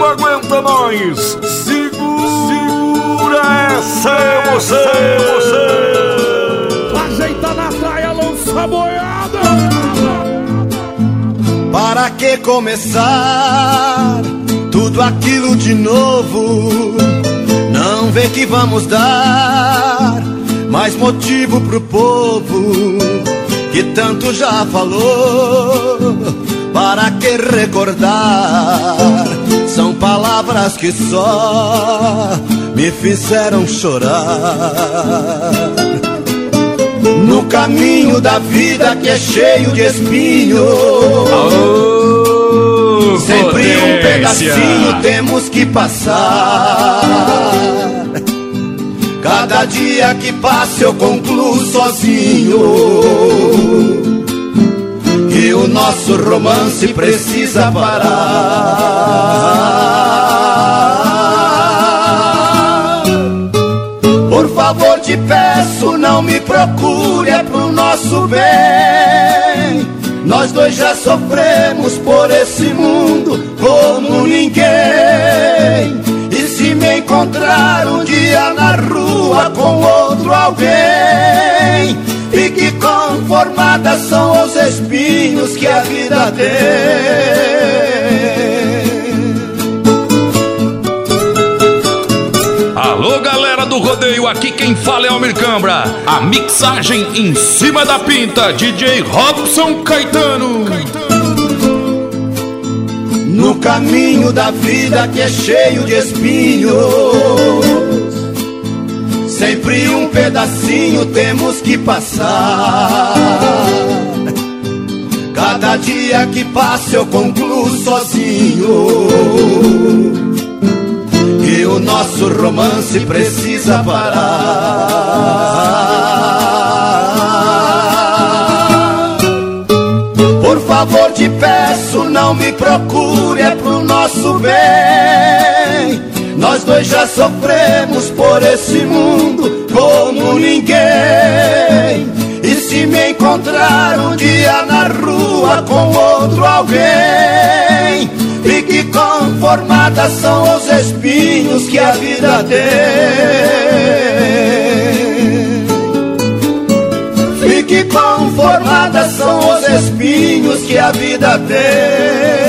não aguenta mais. Segura essa emoção. Ajeita na praia, lança a boiada. Para que começar tudo aquilo de novo? Não vê que vamos dar mais motivo pro povo que tanto já falou. Para que recordar? São palavras que só me fizeram chorar. No caminho da vida que é cheio de espinhos, sempre um pedacinho temos que passar. Cada dia que passa eu concluo sozinho que o nosso romance precisa parar. Por favor te peço, não me procure, é pro nosso bem. Nós dois já sofremos por esse mundo como ninguém. E se me encontrar um dia na rua com outro alguém, fique conformada, são os espinhos que a vida tem. Alô, galera do rodeio, aqui quem fala é Almir Cambra. A mixagem em cima da pinta, DJ Robson Caetano. No caminho da vida que é cheio de espinhos, sempre um pedacinho temos que passar. Cada dia que passa eu concluo sozinho que o nosso romance precisa parar. Por favor te peço, não me procure, é pro nosso bem. Nós dois já sofremos por esse mundo como ninguém. E se me encontrar um dia na rua com outro alguém, fique conformada, são os espinhos que a vida tem. Fique conformada, são os espinhos que a vida tem.